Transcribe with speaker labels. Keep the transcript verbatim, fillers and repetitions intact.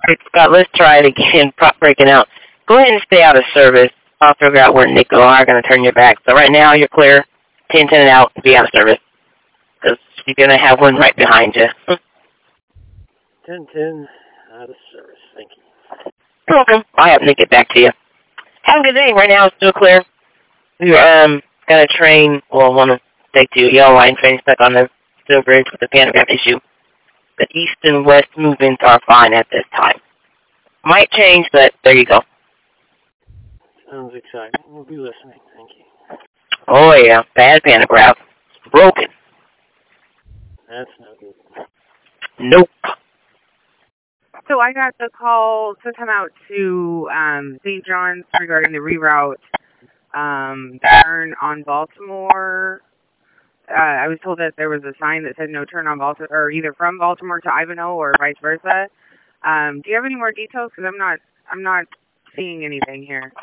Speaker 1: Alright, Scott, let's try it again. Prop breaking out. Go ahead and stay out of service. I'll figure out where Nick and I are going to turn your back. So right now, you're clear. ten ten out. Be out of service. Because you're going to have one right behind you.
Speaker 2: ten ten out of service. Thank you.
Speaker 1: You're welcome. I'll have Nick get back to you. Have a good day. Right now, it's still clear. We're um, got a train, well, one of take two yellow line train stuck on the steel bridge with a pantograph issue. The east and west movements are fine at this time. Might change, but there you go.
Speaker 2: Sounds exciting. We'll be listening. Thank you.
Speaker 1: Oh, yeah. Bad pantograph. It's broken.
Speaker 2: That's no good.
Speaker 1: Nope.
Speaker 3: So I got the call to come out to um, Saint John's regarding the reroute um, turn on Baltimore. Uh, I was told that there was a sign that said no turn on Baltimore, or either from Baltimore to Ivanhoe or vice versa. Um, do you have any more details? Because I'm not, I'm not seeing anything here.